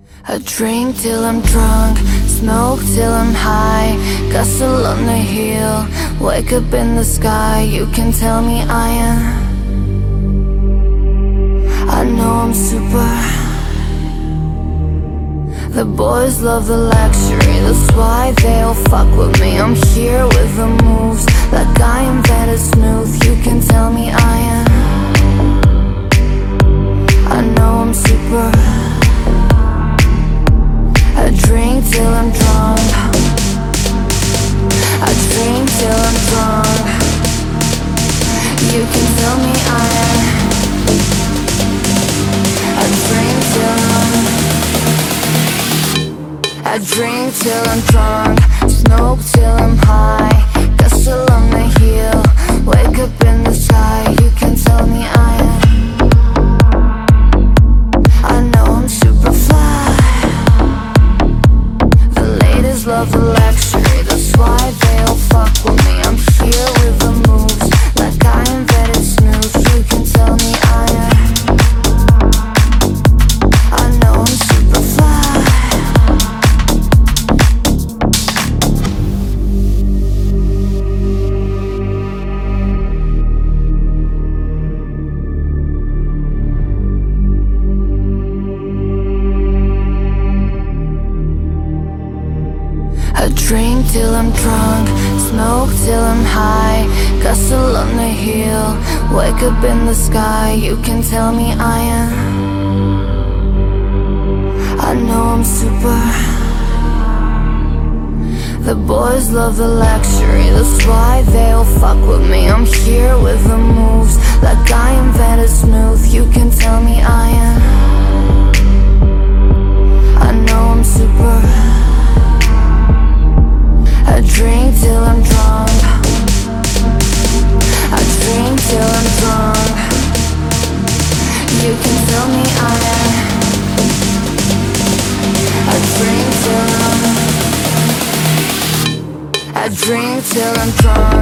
I drink till I'm drunk, smoke till I'm high, Castle on the hill, wake up in the sky. You can tell me I know I'm super. The boys love the luxury, that's why they all fuck with me. I'm here with the moves, like I invented smooth. You can tell me I know I'm super. I drink till I'm drunk, I drink till I'm drunk. You can tell me I drink till I'm drunk, smoke till I'm high, Castle on the hill, wake up in the sky. You can tell me I know I'm super fly. The ladies love the luxury, that's why they all fuck with me. I'm here with the moves, like I invented smooth. You can tell me I know I'm super fly. I drink till I'm drunk, smoke till I'm high, Castle on the hill, wake up in the sky. You can tell me I know I'm super. The boys love the luxury, that's why they all fuck with me. I'm here with the moves, like I invented smooth. You can tell me I know I'm super. I drink till I'm drunk, I drink till I'm drunk. You can tell me I drink till I'm drunk.